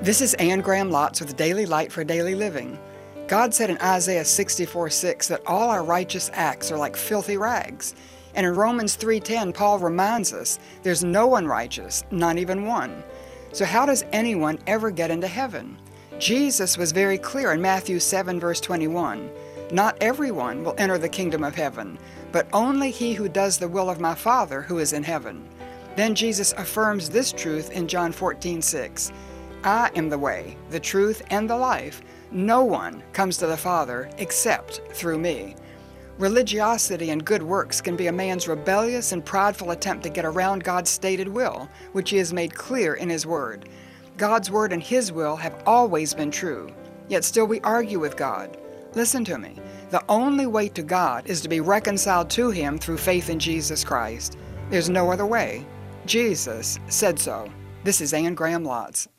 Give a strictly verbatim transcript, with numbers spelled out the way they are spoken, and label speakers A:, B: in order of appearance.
A: This is Anne Graham Lotz with Daily Light for Daily Living. God said in Isaiah sixty-four six that all our righteous acts are like filthy rags. And in Romans three ten, Paul reminds us there's no one righteous, not even one. So how does anyone ever get into heaven? Jesus was very clear in Matthew seven verse twenty-one. Not everyone will enter the kingdom of heaven, but only he who does the will of my Father who is in heaven. Then Jesus affirms this truth in John fourteen six. I am the way, the truth, and the life. No one comes to the Father except through me. Religiosity and good works can be a man's rebellious and prideful attempt to get around God's stated will, which he has made clear in his word. God's word and his will have always been true, yet still we argue with God. Listen to me. The only way to God is to be reconciled to him through faith in Jesus Christ. There's no other way. Jesus said so. This is Anne Graham Lotz.